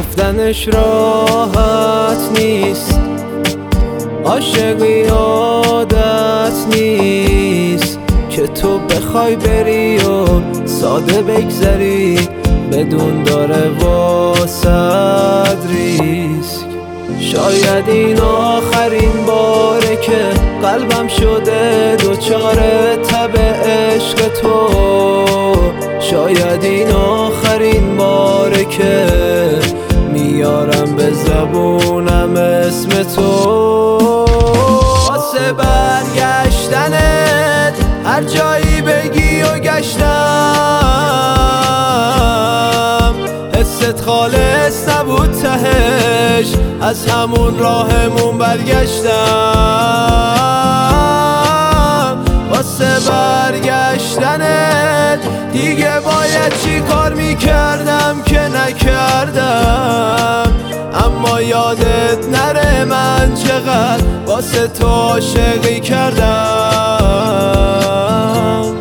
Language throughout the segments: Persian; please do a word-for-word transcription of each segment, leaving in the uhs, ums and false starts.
گفتنش راحت نیست، عاشقی عادت نیست که تو بخوای بری و ساده بگذری بدون داره واسد ریسک. شاید این آخرین باره که قلبم شده دوچار تب عشق تو، شاید این آخرین باره که میارم به زبونم اسم تو. واسه برگشتنت هر جایی بگی و گشتم، حست خالص نبود تهش، از همون راهمون برگشتم. واسه برگشتنت دیگه باید چی کار میکردم که نکردم، اما یادت نره من چقدر واسه تو عاشقی کردم.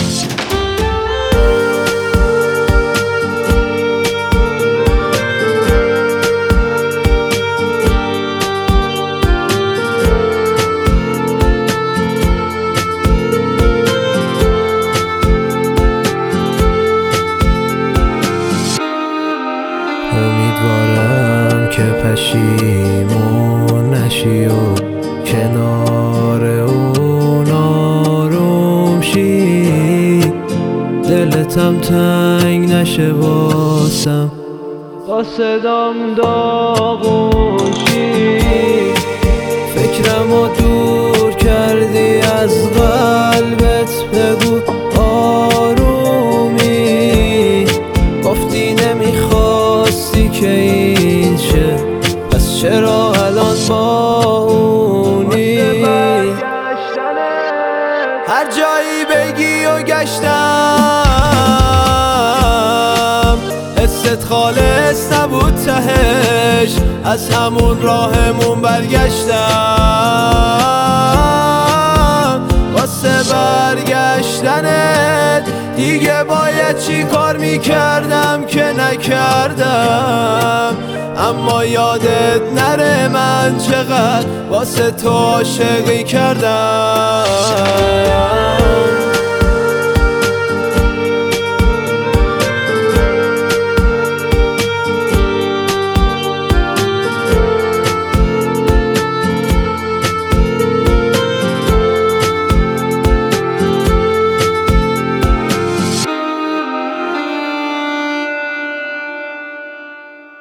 امیدوارم که پشیمون نشی و کنار اون آروم شی، دلتم تنگ نشه واسم، با صدام داغون شی. فکرمو دور کردی از قلبت، بگو آرومی، گفتی نمیخواستی که این شه، پس چرا الان با اونی؟ هر جایی بگی و گشتم، حست خالص نبود تهش، از همون راهمون برگشتم. واسه برگشتنت دیگه باید چی کار میکردم که نکردم، اما یادت نره من چقدر واسه تو عاشقی کردم.